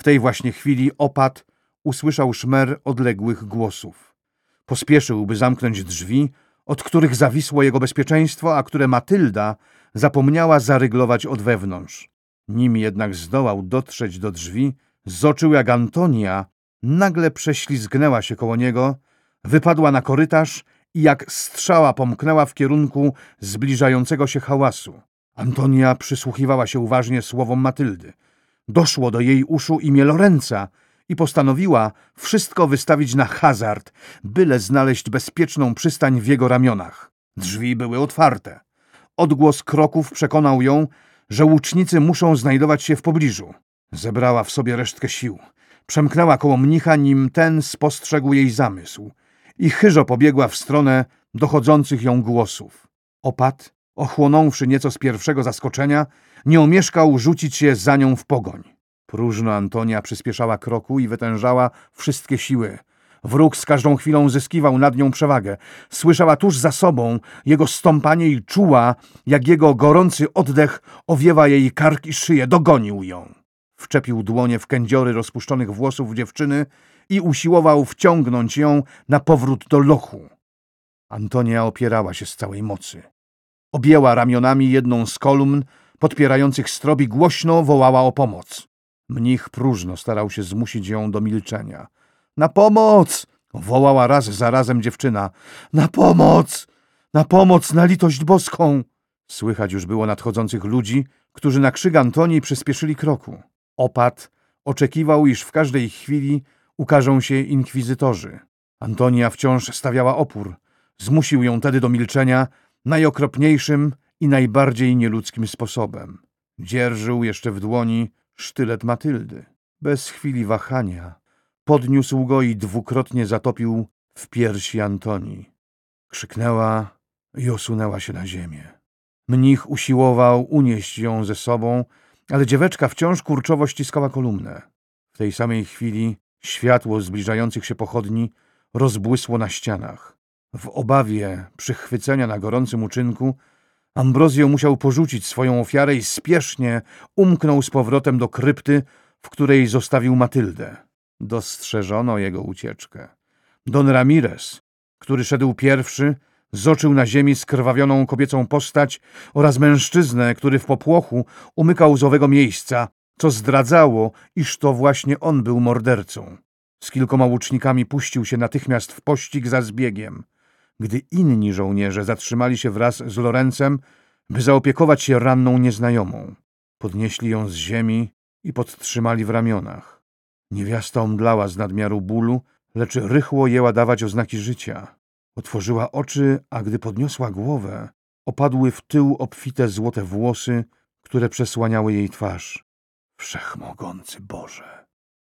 tej właśnie chwili opat usłyszał szmer odległych głosów. Pospieszył, by zamknąć drzwi, od których zawisło jego bezpieczeństwo, a które Matylda zapomniała zaryglować od wewnątrz. Nim jednak zdołał dotrzeć do drzwi, zoczył, jak Antonia nagle prześlizgnęła się koło niego, wypadła na korytarz i jak strzała pomknęła w kierunku zbliżającego się hałasu. Antonia przysłuchiwała się uważnie słowom Matyldy. Doszło do jej uszu imię Lorenza i postanowiła wszystko wystawić na hazard, byle znaleźć bezpieczną przystań w jego ramionach. Drzwi były otwarte. Odgłos kroków przekonał ją, że łucznicy muszą znajdować się w pobliżu. Zebrała w sobie resztkę sił. Przemknęła koło mnicha, nim ten spostrzegł jej zamysł i chyżo pobiegła w stronę dochodzących ją głosów. Opat, ochłonąwszy nieco z pierwszego zaskoczenia, nie omieszkał rzucić się za nią w pogoń. Próżno Antonia przyspieszała kroku i wytężała wszystkie siły. Wróg z każdą chwilą zyskiwał nad nią przewagę. Słyszała tuż za sobą jego stąpanie i czuła, jak jego gorący oddech owiewa jej kark i szyję. Dogonił ją. Wczepił dłonie w kędziory rozpuszczonych włosów dziewczyny i usiłował wciągnąć ją na powrót do lochu. Antonia opierała się z całej mocy. Objęła ramionami jedną z kolumn podpierających strop i głośno wołała o pomoc. Mnich próżno starał się zmusić ją do milczenia. — Na pomoc! — wołała raz za razem dziewczyna. — Na pomoc! Na pomoc, na litość boską! Słychać już było nadchodzących ludzi, którzy na krzyk Antonii przyspieszyli kroku. Opat oczekiwał, iż w każdej chwili ukażą się inkwizytorzy. Antonia wciąż stawiała opór. Zmusił ją tedy do milczenia najokropniejszym i najbardziej nieludzkim sposobem. Dzierżył jeszcze w dłoni sztylet Matyldy. Bez chwili wahania podniósł go i dwukrotnie zatopił w piersi Antonii. Krzyknęła i osunęła się na ziemię. Mnich usiłował unieść ją ze sobą, ale dzieweczka wciąż kurczowo ściskała kolumnę. W tej samej chwili światło zbliżających się pochodni rozbłysło na ścianach. W obawie przychwycenia na gorącym uczynku Ambrozio musiał porzucić swoją ofiarę i spiesznie umknął z powrotem do krypty, w której zostawił Matyldę. Dostrzeżono jego ucieczkę. Don Ramirez, który szedł pierwszy, zoczył na ziemi skrwawioną kobiecą postać oraz mężczyznę, który w popłochu umykał z owego miejsca, co zdradzało, iż to właśnie on był mordercą. Z kilkoma łucznikami puścił się natychmiast w pościg za zbiegiem. Gdy inni żołnierze zatrzymali się wraz z Lorencem, by zaopiekować się ranną nieznajomą. Podnieśli ją z ziemi i podtrzymali w ramionach. Niewiasta omdlała z nadmiaru bólu, lecz rychło jęła dawać oznaki życia. Otworzyła oczy, a gdy podniosła głowę, opadły w tył obfite złote włosy, które przesłaniały jej twarz. Wszechmogący Boże!